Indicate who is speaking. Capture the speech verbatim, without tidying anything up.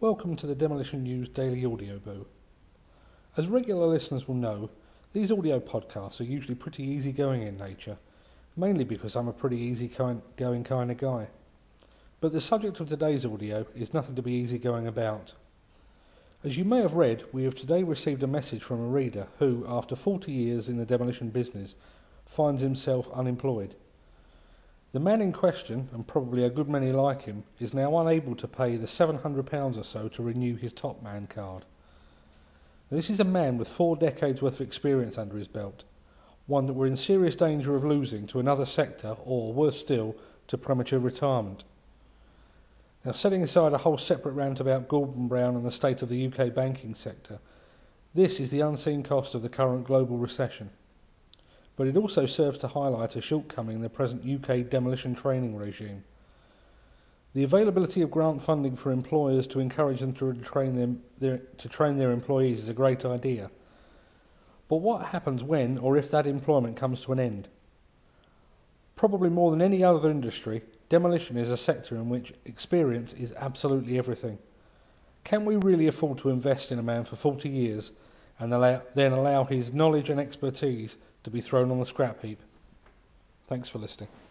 Speaker 1: Welcome to the Demolition News Daily Audio Boo. As regular listeners will know, these audio podcasts are usually pretty easygoing in nature, mainly because I'm a pretty easygoing kind of guy. But the subject of today's audio is nothing to be easygoing about. As you may have read, we have today received a message from a reader who, after forty years in the demolition business, finds himself unemployed. The man in question, and probably a good many like him, is now unable to pay the seven hundred pounds or so to renew his Top Man card. This is a man with four decades worth of experience under his belt, one that we're in serious danger of losing to another sector, or worse still, to premature retirement. Now, setting aside a whole separate rant about Gordon Brown and the state of the U K banking sector, this is the unseen cost of the current global recession. But it also serves to highlight a shortcoming in the present U K demolition training regime. The availability of grant funding for employers to encourage them to train them their, to train their employees is a great idea. But what happens when or if that employment comes to an end? Probably more than any other industry, demolition is a sector in which experience is absolutely everything. Can we really afford to invest in a man for forty years and allow, then allow his knowledge and expertise to be thrown on the scrap heap? Thanks for listening.